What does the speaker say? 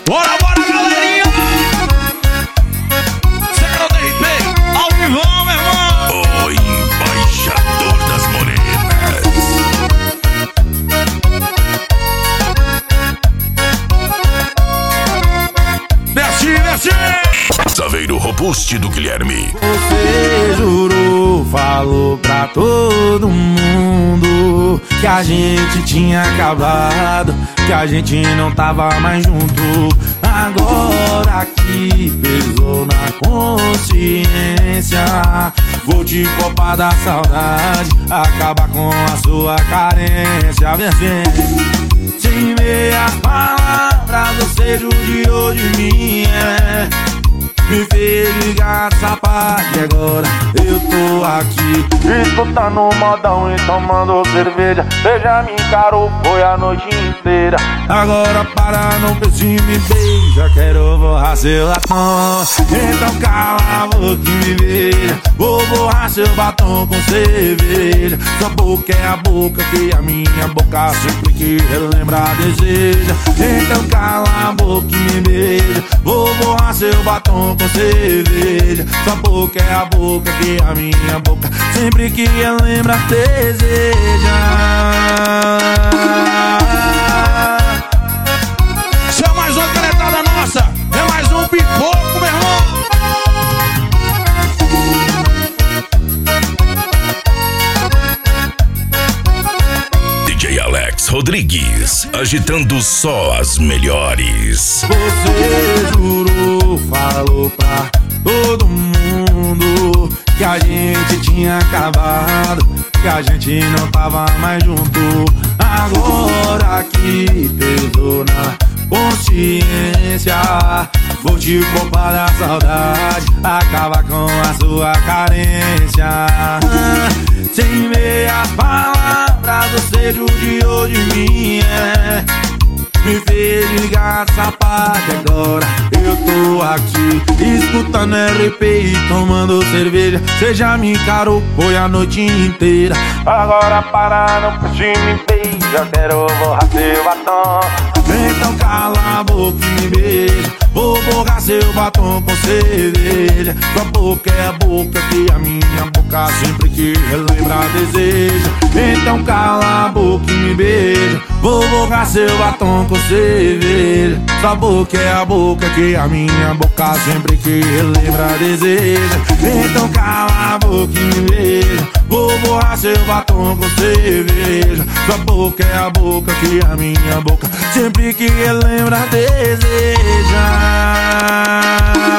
Bora, bora, galerinha! Zero DRP, ao vivo, meu irmão! O embaixador das morenas. Desce, desce! Saveiro robuste do Guilherme. Você jurou, falou pra todo mundo que a gente tinha acabado, que a gente não tava mais junto. Agora que pesou na consciência, vou te poupar da saudade, acabar com a sua carência. Vem, vem. Sem meias palavras, você judiou de mim, me fez ligar essa parte, agora eu tô aqui escutando modão e tomando cerveja. Beija me encarou, foi a noite inteira. Agora para, não pense e me beija, quero borrar seu batom. Então cala a boca e me beija, vou borrar seu batom com cerveja. Sua boca é a boca que a minha boca sempre que relembra deseja. Então cala a boca e me beija, vou borrar seu batom com cerveja. Sua boca é a boca que a minha boca sempre que ela lembra deseja. Se é mais uma canetada nossa, é mais um pipoco, meu irmão! DJ Alex Rodrigues, agitando só as melhores. Você jurou, falou pra todo mundo que a gente tinha acabado, que a gente não tava mais junto. Agora que pesou na consciência, vou te poupar da saudade, acabar com a sua carência. Sem meias palavras, você judiou de mim, me fez ligar essa parte, agora eu tô aqui escutando RP e tomando cerveja. Você já me encarou, foi a noite inteira. Agora para, não puxe me beija, quero borrar seu batom. Então cala a boca e me beija, vou borrar seu batom com cerveja. Sua boca é a boca que a minha boca sempre que relembra deseja. Então cala a boca e me beija, vou borrar seu batom com cerveja. Sua boca é a boca que a minha boca sempre que relembra deseja. Então cala a boca e me beija, vou borrar seu batom com cerveja. Sua boca é a boca que a minha boca sempre que relembra deseja.